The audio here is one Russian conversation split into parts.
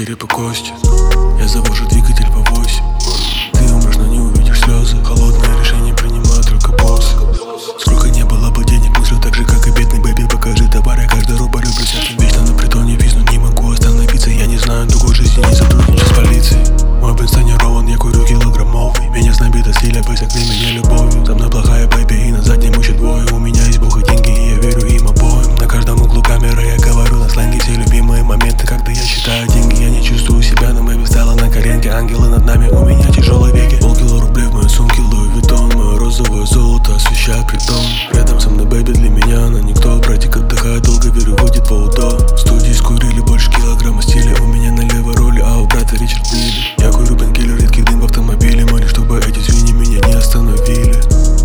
череп и кости. Я завожу двигатель по 8. Ты умрешь, но не увидишь слезы. Холодное решение принимаю только босс. Сколько не было бы денег, мыслю так же, как и бедный бэби. Покажи товар, я каждый рубль люблю всяким. Вечно на притоне висну, не могу остановиться. Я не знаю другой жизни, не сотрудничаю с полицией. Мой бенз тонирован, я курю килограммовый. Меня знобит от стиля, высок для меня любовью. Со мной плохая бэби, и на заднем еще двое. У меня есть бог и деньги, и я верю им обоим. На каждом углу камеры я говорю на сленге. Все любимые моменты, когда я считаю деньги. Я не чувствую себя, но мы встала на коленке. Ангелы над нами, у меня тяжелые веки. Полкило рублей в моей сумке, Луи Виттон. Мое розовое золото освещает притон. Рядом со мной бэби, для меня она никто. Братик отдыхает долго, переводит по УДО. В студии скурили больше килограмма стиля. У меня на левой роли, а у брата Ричард Милли. Я курю пенкиллер, редкий дым в автомобиле. Молюсь, чтобы эти свиньи меня не остановили.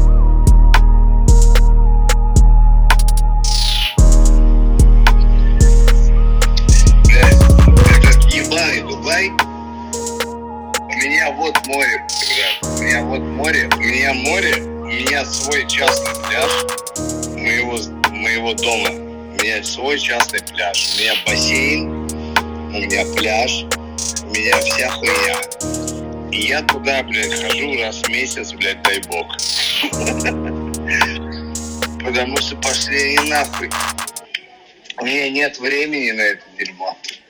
Этот ебаный Дубай. У меня вот море, брат. У меня вот море. У меня море. У меня свой частный пляж моего дома. У меня свой частный пляж. У меня бассейн. У меня пляж. У меня вся хуйня. И я туда, блядь, хожу раз в месяц, блядь, дай бог. Потому что пошли они нахуй. У меня нет времени на это дерьмо.